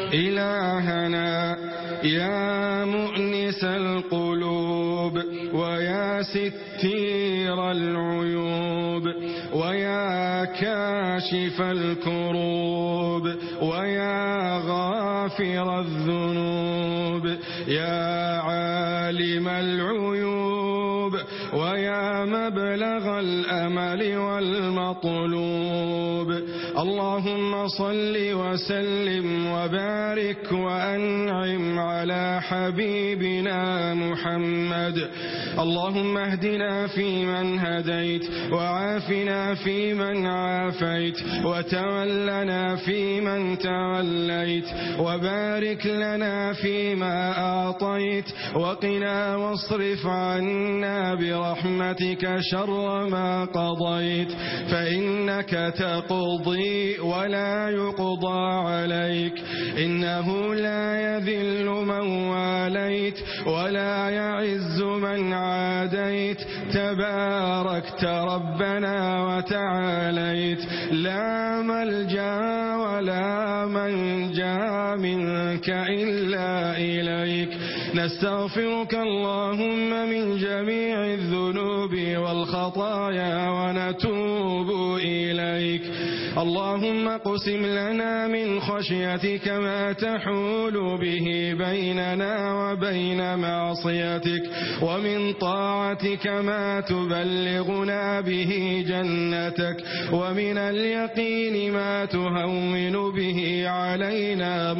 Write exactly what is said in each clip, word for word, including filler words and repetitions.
إلهنا يا مؤنس القلوب ويا ستير العيوب ويا كاشف الكروب ويا غافر الذنوب يا عالم العيوب ويا مبلغ الأمل والمطلوب. اللهم صل وسلم وبارك وأنعم على حبيبنا محمد. اللهم اهدنا فيمن هديت وعافنا فيمن عافيت وتولنا فيمن توليت وبارك لنا فيما أعطيت وقنا واصرف عنا برحمتك شر ما قضيت فإنك تقضي ولا يقضى عليك إنه لا يذل من واليت ولا يعز من عاديت تباركت ربنا وتعاليت لا ملجأ ولا منجا منك إلا إليك. نستغفرك اللهم من جميع الذنوب والخطايا ونتوب إليك. اللهم اقسم لنا من خشيتك ما تحول به بيننا وبين معصيتك ومن طاعتك ما تبلغنا به جنتك ومن اليقين ما تهون به علينا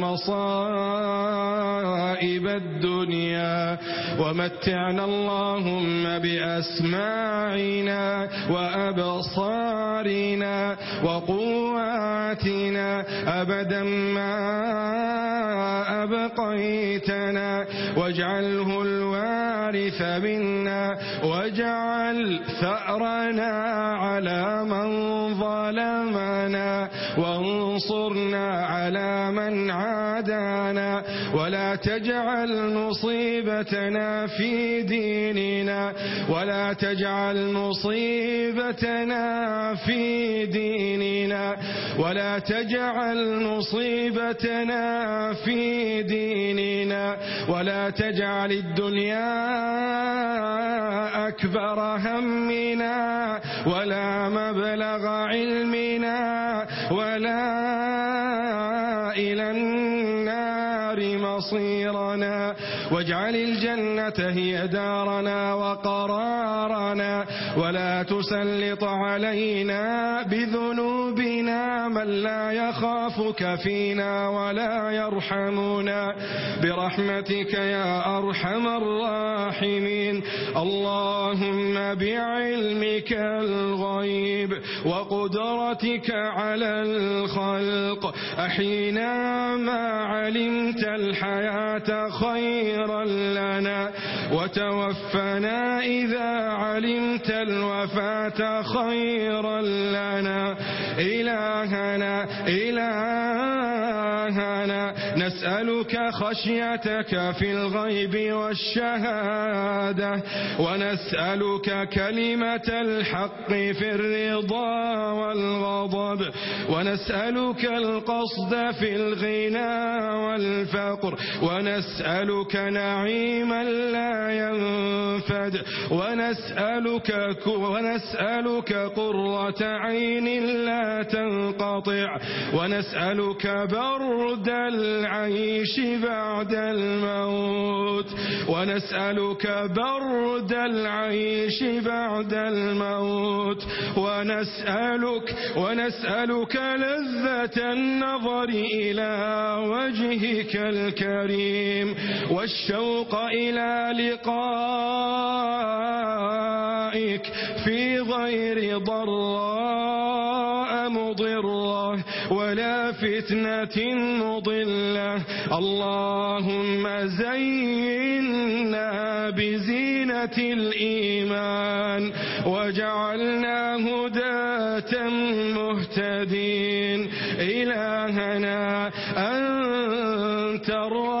مصائب الدنيا ومتعنا اللهم بأسماعنا وأبصارنا وقواتنا أبدا ما أبقيتنا واجعله الوارث منا واجعل ثأرنا على من ظلمنا وانصرنا على من عادانا ولا تجعل مصيبتنا في ديننا ولا تجعل مصيبتنا في ديننا ولا تجعل مصيبتنا في ديننا ولا تجعل الدنيا أكبر همنا ولا مبلغ علمنا ولا إلى النار مصيرنا واجعل الجنة هي دارنا وقرارنا ولا تسلط علينا بذنوبنا من لا يخافك فينا ولا يرحمنا برحمتك يا أرحم الراحمين. اللهم بعلمك الغيب وقدرتك على الخلق أحينا ما علمت الحياة خيرا لنا وتوفنا إذا علمت الوفاة خيرا لنا. إلهنا إلهنا نسألك خشيتك في الغيب والشهادة ونسألك كلمة الحق في الرضا والغضب ونسألك القصد في الغنى والفقر ونسألك نعيما لا ينفد ونسألك ونسألك قرة عين لا تنقطع ونسألك برد العيش بعد الموت ونسألك برد العيش بعد الموت ونسألك ونسألك لذة النظر إلى وجهك الكريم والشوق إلى لقائك في غير ضراء مضرة ولا فتنة مضلة. اللهم زينا بزينة الإيمان وجعلنا هداة مهتدين. إلهنا أنت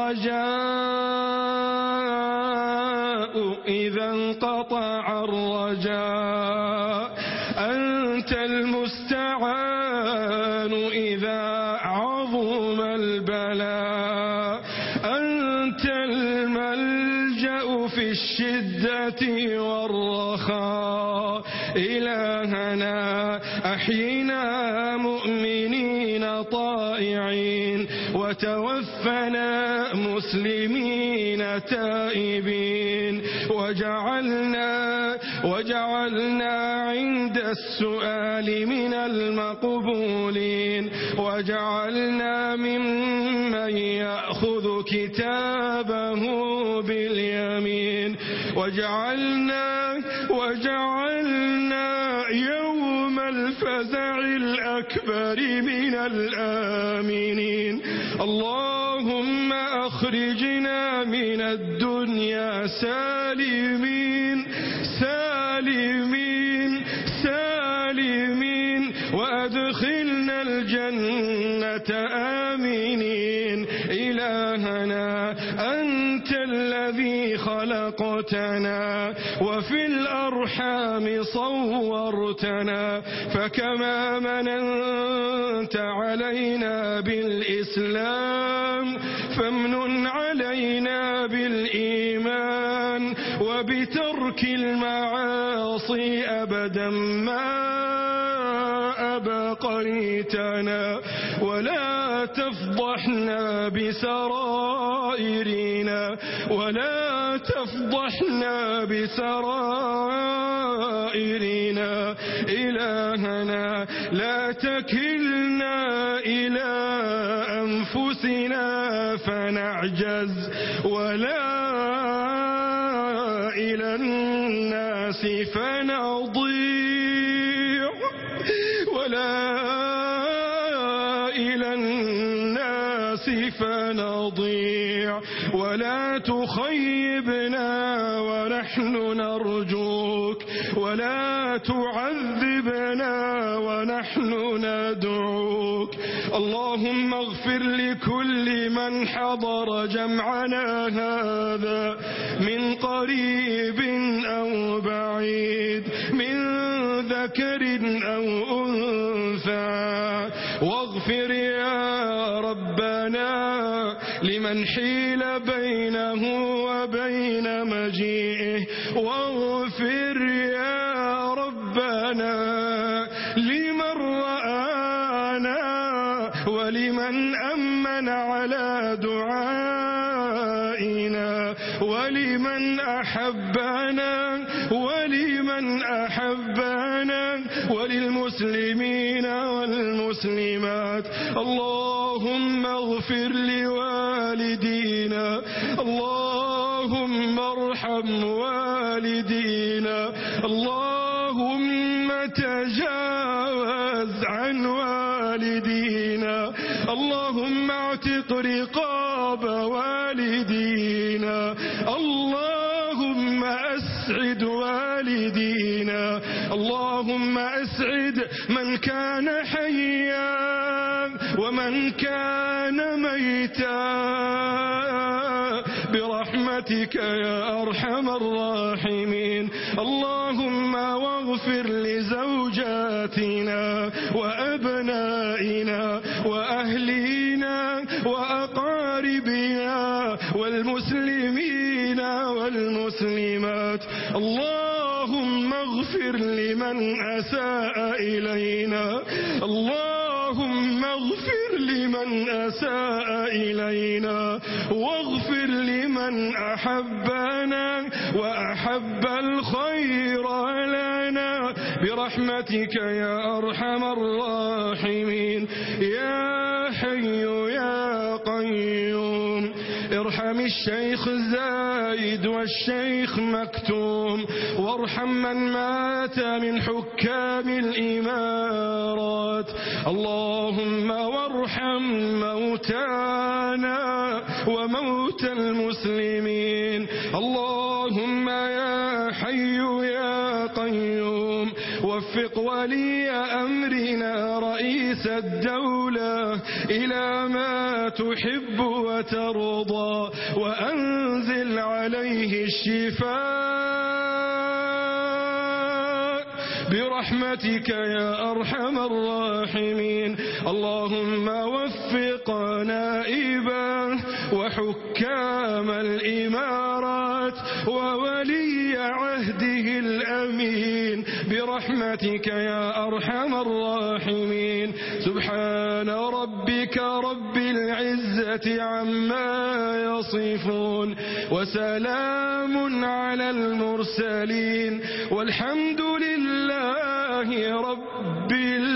الرجاء إذا انقطع الرجاء أنت المستعان إذا عظم البلاء الشدة والرخاء. إلهنا أحينا مؤمنين طائعين، وتوفنا مسلمين تائبين، وجعلنا وجعلنا عند السؤال من المقبولين، وجعلنا ممن يأخذ كتابه باليمين، وجعلنا وجعلنا يوم الفزع الأكبر من الآمنين. اللهم أخرجنا من الدنيا سالمين سالمين سالمين، وأدخلنا الجنة آمنين. إلهنا أنت الذي خلقتنا وفي الأرحام صورتنا، فكما مننت علينا بالإسلام فامنن علينا بالإيمان وبترك المعاصي أبدا ما أبقيتنا، ولا تفضحنا بسرائرنا ولا تفضحنا بسرائرنا. إلهنا لا تكلنا إلى أنفسنا فنعجز، ولا إلى الناس فنضيع، ولا إلى الناس فنضيع، ولا تخيبنا ونحن نرجوك، ولا تعذبنا ونحن ندعوك. اللهم اغفر لكل من حضر جمعنا هذا من قريب أو بعيد، من ذكر أو أنثى، واغفر يا ربنا لمن حيل بينه وبين مجيئه، واغفر يا ربنا لمن رآنا ولمن أمن على دعائنا ولمن أحبنا ولمن أحبنا وللمسلمين والمسلمات. اللهم اغفر لوالدينا، اللهم ارحم والدينا، اللهم تجاوز عن والدينا، اللهم اعتق رقاب والدينا، اللهم أسعد والدينا، اللهم أسعد من كان حيا ومن كان ميتا برحمتك يا أرحم الراحمين. اللهم واغفر لزوجاتنا وأبنائنا وأهلينا وأقاربنا والمسلمين والمسلمات. اللهم اغفر لمن أساء إلينا، اللهم اغفر لمن أساء إلينا، واغفر لمن أحبنا وأحب الخير لنا برحمتك يا أرحم الراحمين. يا حي يا قيوم ارحم الشيخ زايد والشيخ مكتوم، وارحم من مات من حكام الإمارات. اللهم وارحم موتانا وموتى المسلمين. اللهم يا حي يا قيوم وفق ولي أمرنا رئيس الدولة إلى ما تحب وترضى، وأنزل عليه الشفاء برحمتك يا أرحم الراحمين. اللهم وفق نائبه وحكام الإمارات وولي عهده الأمين برحمتك يا أرحم الراحمين. سبحان ربك رب العزة عما يصفون وسلام على المرسلين والحمد لله رب العالمين.